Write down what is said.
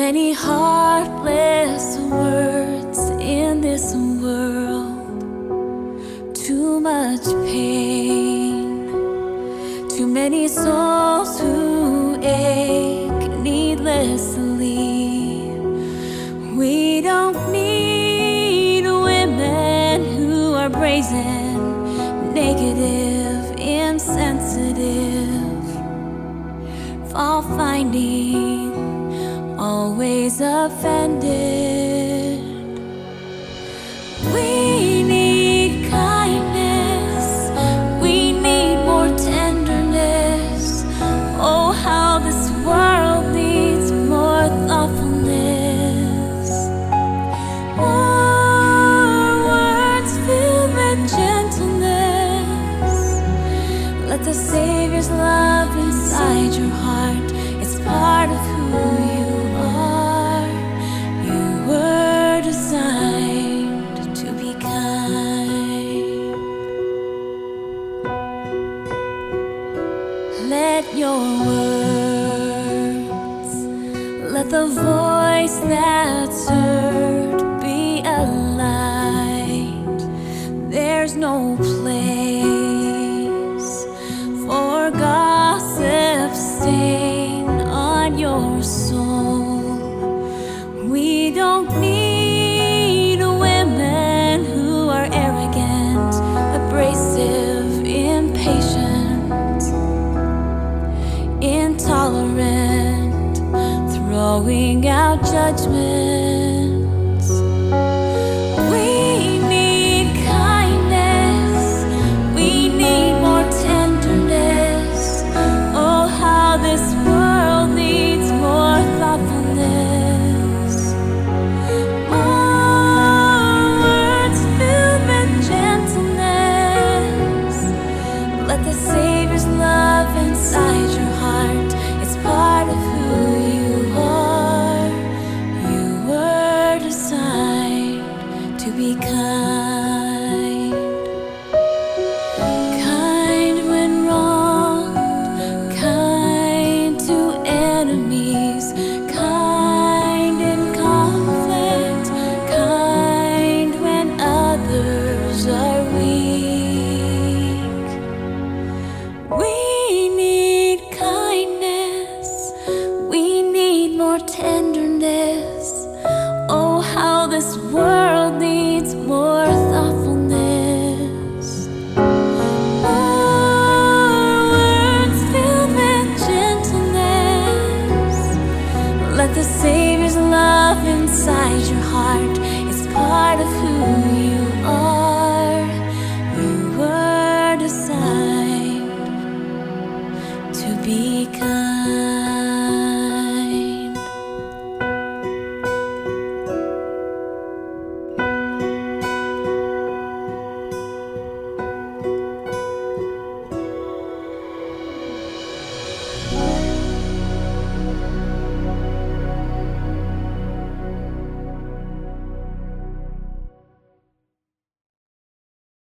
many heartless words in this world, too much pain, too many souls who ache needlessly. We don't need women who are brazen, negative, insensitive, fault-finding, always offended. We need kindness, we need more tenderness. Oh, how this world needs more thoughtfulness. More words filled with gentleness. Let the Savior's love inside your heart, it's part of who you are. You were designed to be kind. Let your words, let the voice that's heard be a light. There's no place for gossip stain on your soul. We don't need women who are arrogant, abrasive, impatient, intolerant, throwing out judgments. We need kindness, we need more tenderness. Oh, how this world needs more thoughtfulness. More words filled with gentleness. Let the Savior's love inside your heart, it's part of who you are. You were designed to be kind.